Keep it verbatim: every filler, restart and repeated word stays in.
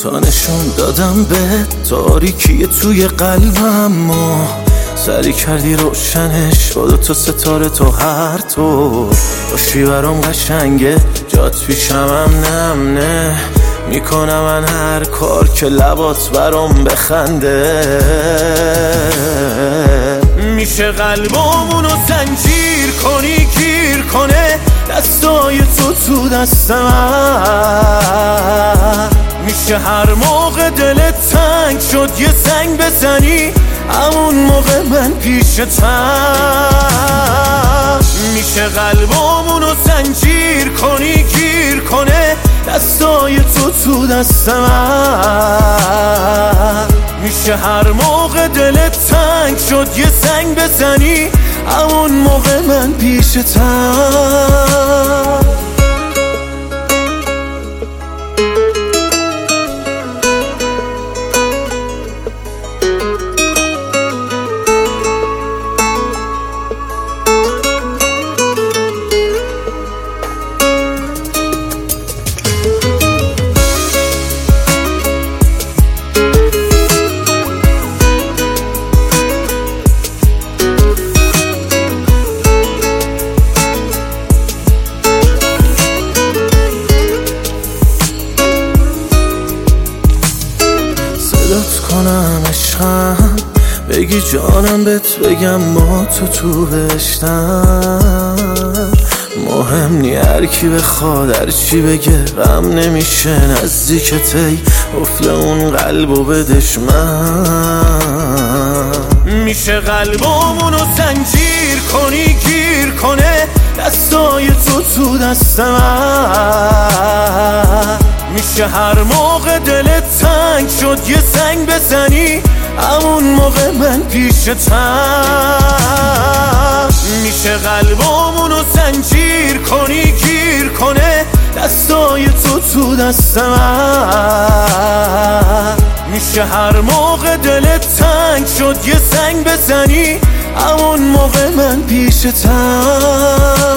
تا نشون دادم به تاریکی توی قلبم و سری کردی روشنش با دو تا ستاره تو هر طور باشی برام قشنگه جات پیشمم نمنه میکنم من هر کار که لبات برام بخنده میشه قلبمونو زنجیر کنی گیر کنه دستای تو تو دست من میشه هر موقع دلت تنگ شد یه زنگ بزنی همون موقع من پیشتم میشه قلبمونو زنجیر کنی گیر کنه دستای تو تو دست من میشه هر موقع دلت تنگ شد یه زنگ بزنی همون موقع من پیشتم صدات کنم عشقم بگی جانم بهت بگم با تو تو بشتم مهم نی هر کی بخواد هر چی بگه غم نمیشه نزدیکت ای قفل اون قلبو بدش من میشه قلبمونو زنجیر کنی گیر کنه دستای تو تو دست من میشه هر موقع دلت تنگ شد یه زنگ بزنی همون موقع من پیشتم میشه قلبمونو زنجیر کنی گیر کنه دستای تو تو دست من میشه هر موقع دلت تنگ شد یه زنگ بزنی همون موقع من پیشتم